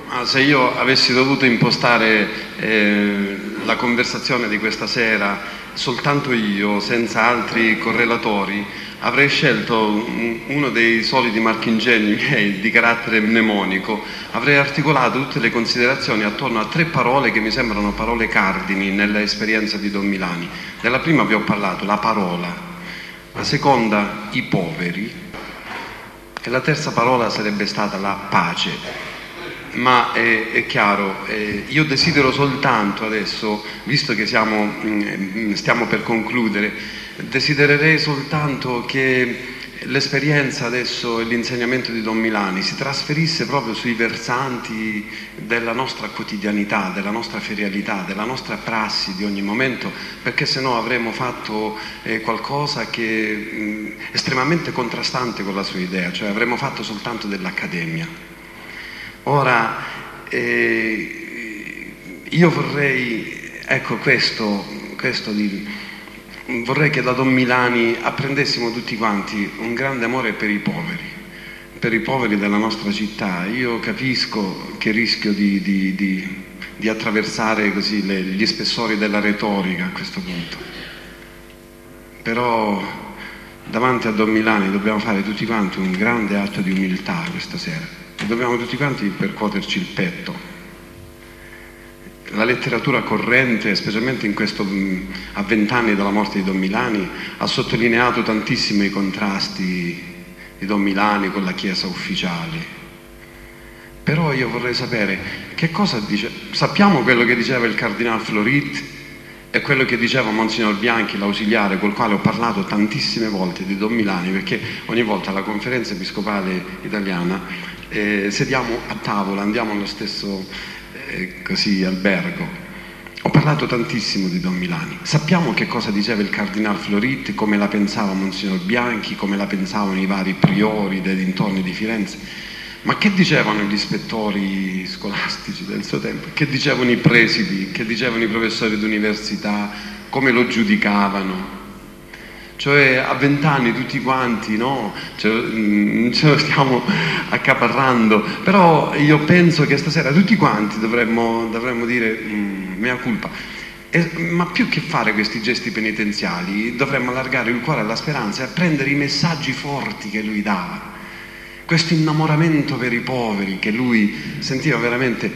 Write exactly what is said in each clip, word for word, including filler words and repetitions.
Ma se io avessi dovuto impostare eh, la conversazione di questa sera soltanto io, senza altri correlatori, avrei scelto uno dei soliti marchingegni miei di carattere mnemonico. Avrei articolato tutte le considerazioni attorno a tre parole che mi sembrano parole cardini nell'esperienza di Don Milani. Della prima vi ho parlato, la parola; la seconda, i poveri; e la terza parola sarebbe stata la pace. Ma è, è chiaro, eh, io desidero soltanto adesso, visto che siamo, mh, stiamo per concludere, desidererei soltanto che l'esperienza adesso e l'insegnamento di Don Milani si trasferisse proprio sui versanti della nostra quotidianità, della nostra ferialità, della nostra prassi di ogni momento, perché sennò avremmo fatto eh, qualcosa che è estremamente contrastante con la sua idea, cioè avremmo fatto soltanto dell'accademia. Ora, eh, io vorrei, ecco questo, questo di, vorrei che da Don Milani apprendessimo tutti quanti un grande amore per i poveri, per i poveri della nostra città. Io capisco che rischio di, di, di, di attraversare così le, gli spessori della retorica a questo punto, però davanti a Don Milani dobbiamo fare tutti quanti un grande atto di umiltà questa sera. E dobbiamo tutti quanti percuoterci il petto. La letteratura corrente, specialmente in questo, a vent'anni dalla morte di Don Milani, ha sottolineato tantissimo i contrasti di Don Milani con la Chiesa ufficiale. Però io vorrei sapere che cosa dice. Sappiamo quello che diceva il Cardinal Florit e quello che diceva Monsignor Bianchi, l'ausiliare, col quale ho parlato tantissime volte di Don Milani, perché ogni volta alla Conferenza Episcopale Italiana Eh, sediamo a tavola, andiamo allo stesso eh, così, albergo. Ho parlato tantissimo di Don Milani. Sappiamo che cosa diceva il Cardinal Florit, come la pensava Monsignor Bianchi, come la pensavano i vari priori dei dintorni di Firenze. Ma che dicevano gli ispettori scolastici del suo tempo? Che dicevano i presidi? Che dicevano i professori d'università? Come lo giudicavano? Cioè a vent'anni tutti quanti, no? Cioè, ce lo stiamo accaparrando, però io penso che stasera tutti quanti dovremmo, dovremmo dire mm, mea culpa. E, ma più che fare questi gesti penitenziali dovremmo allargare il cuore alla speranza e prendere i messaggi forti che lui dava, questo innamoramento per i poveri che lui sentiva veramente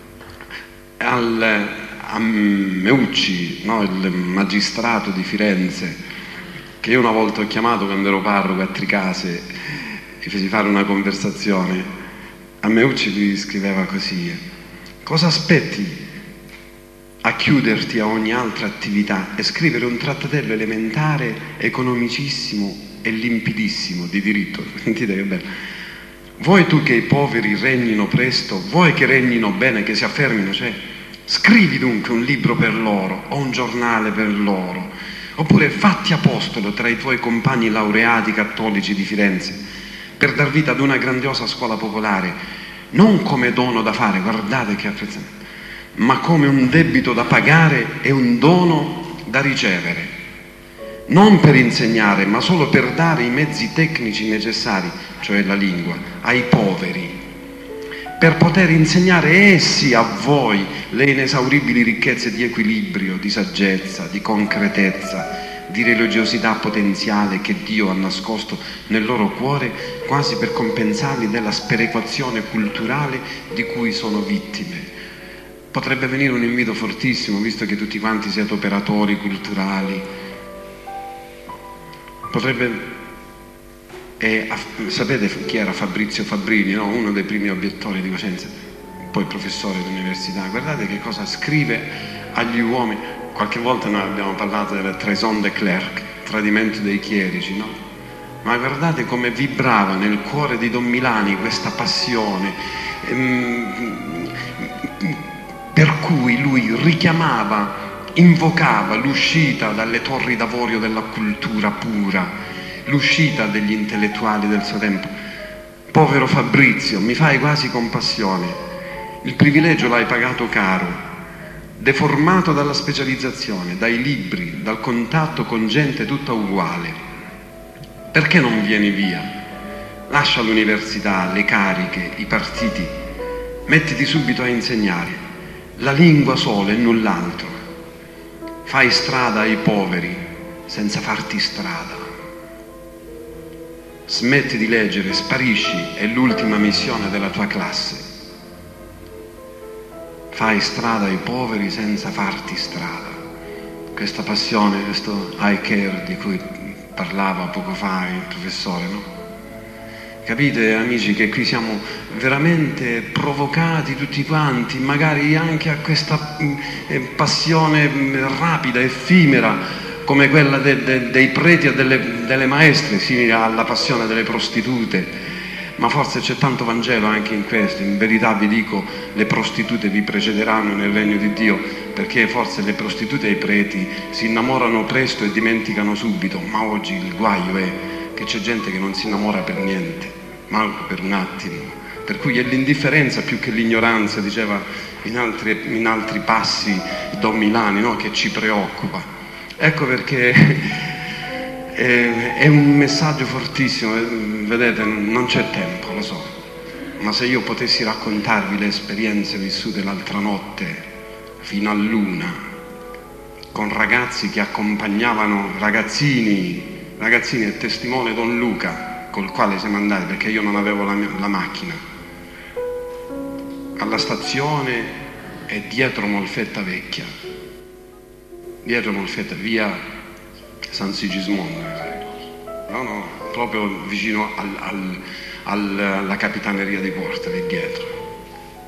al, a Meucci, no? Il magistrato di Firenze, che io una volta ho chiamato quando ero parroco a Tricase e feci fare una conversazione. A Meucci lui scriveva così: cosa aspetti a chiuderti a ogni altra attività e scrivere un trattatello elementare, economicissimo e limpidissimo di diritto? Sentite che bello. Vuoi tu che i poveri regnino presto? Vuoi che regnino bene, che si affermino? Cioè, scrivi dunque un libro per loro o un giornale per loro. Oppure fatti apostolo tra i tuoi compagni laureati cattolici di Firenze per dar vita ad una grandiosa scuola popolare, non come dono da fare, guardate che apprezzamento, ma come un debito da pagare e un dono da ricevere, non per insegnare, ma solo per dare i mezzi tecnici necessari, cioè la lingua, ai poveri, per poter insegnare essi a voi le inesauribili ricchezze di equilibrio, di saggezza, di concretezza, di religiosità potenziale che Dio ha nascosto nel loro cuore, quasi per compensarli della sperequazione culturale di cui sono vittime. Potrebbe venire un invito fortissimo, visto che tutti quanti siete operatori culturali. Potrebbe... E, sapete chi era Fabrizio Fabbrini, no? Uno dei primi obiettori di Cosenza, poi professore d'università. Guardate che cosa scrive agli uomini. Qualche volta noi abbiamo parlato della trahison des clercs, tradimento dei chierici, no? Ma guardate come vibrava nel cuore di Don Milani questa passione, ehm, per cui lui richiamava, invocava l'uscita dalle torri d'avorio della cultura pura, l'uscita degli intellettuali del suo tempo. Povero Fabrizio, mi fai quasi compassione, il privilegio l'hai pagato caro, deformato dalla specializzazione, dai libri, dal contatto con gente tutta uguale. Perché non vieni via? Lascia l'università, le cariche, i partiti mettiti subito a insegnare la lingua solo e null'altro. Fai strada ai poveri senza farti strada. Smetti di leggere, sparisci, è l'ultima missione della tua classe. Fai strada ai poveri senza farti strada. Questa passione, questo I care di cui parlava poco fa il professore, no? Capite, amici, che qui siamo veramente provocati tutti quanti, magari anche a questa eh, passione rapida, effimera, come quella de, de, dei preti e delle, delle maestre, simile alla passione delle prostitute. Ma forse c'è tanto Vangelo anche in questo. In verità vi dico, le prostitute vi precederanno nel regno di Dio, perché forse le prostitute e i preti si innamorano presto e dimenticano subito, ma oggi il guaio è che c'è gente che non si innamora per niente, manco per un attimo, per cui è l'indifferenza più che l'ignoranza, diceva in altri, in altri passi Don Milani, no? Che ci preoccupa. Ecco perché è, è un messaggio fortissimo, vedete, non c'è tempo, lo so, ma se io potessi raccontarvi le esperienze vissute l'altra notte fino a luna con ragazzi che accompagnavano ragazzini Ragazzini, è testimone Don Luca, col quale siamo andati, perché io non avevo la, mia, la macchina, alla stazione e dietro Molfetta Vecchia, dietro Molfetta, via San Sigismondo, no, no, proprio vicino al, al, al, alla capitaneria di Porta, lì dietro.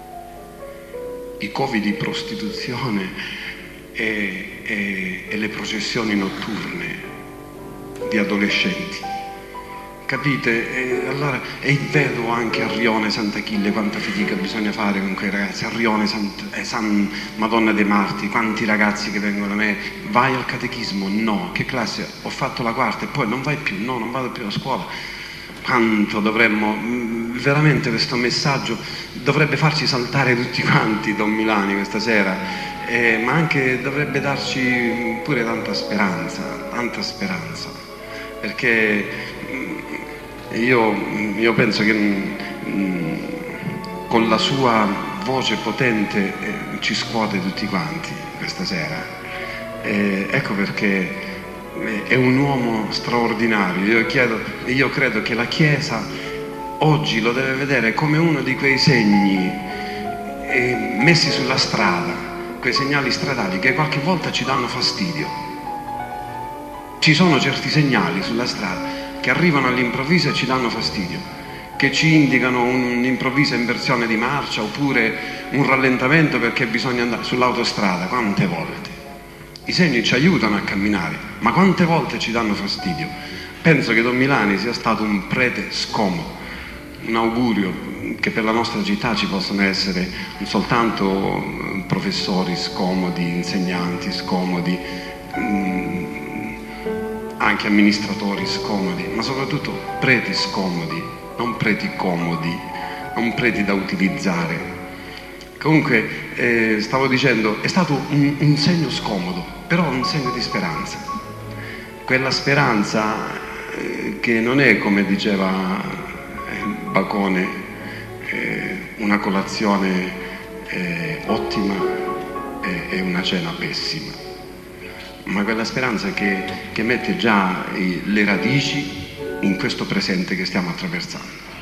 I covi di prostituzione e, e, e le processioni notturne di adolescenti, capite? E allora, e vedo anche a Rione Sant'Achille quanta fatica bisogna fare con quei ragazzi, a Rione Sant, eh, San Madonna dei Martiri, quanti ragazzi che vengono da me. Vai al catechismo? No. Che classe? Ho fatto la quarta. E poi non vai più? No, non vado più a scuola. Quanto dovremmo, veramente questo messaggio dovrebbe farci saltare tutti quanti, Don Milani, questa sera, eh, ma anche dovrebbe darci pure tanta speranza, tanta speranza. Perché io, io penso che mh, con la sua voce potente eh, ci scuote tutti quanti questa sera. Eh, ecco perché è un uomo straordinario. Io, chiedo, io credo che la Chiesa oggi lo deve vedere come uno di quei segni eh, messi sulla strada, quei segnali stradali che qualche volta ci danno fastidio. Ci sono certi segnali sulla strada che arrivano all'improvviso e ci danno fastidio, che ci indicano un'improvvisa inversione di marcia oppure un rallentamento perché bisogna andare sull'autostrada. Quante volte? I segni ci aiutano a camminare, ma quante volte ci danno fastidio? Penso che Don Milani sia stato un prete scomodo. Un augurio che per la nostra città ci possano essere non soltanto professori scomodi, insegnanti scomodi, anche amministratori scomodi, ma soprattutto preti scomodi, non preti comodi, non preti da utilizzare. Comunque, eh, stavo dicendo, è stato un, un segno scomodo, però un segno di speranza. Quella speranza eh, che non è, come diceva eh, Bacone, eh, una colazione eh, ottima e eh, una cena pessima, ma quella speranza che, che mette già i, le radici in questo presente che stiamo attraversando.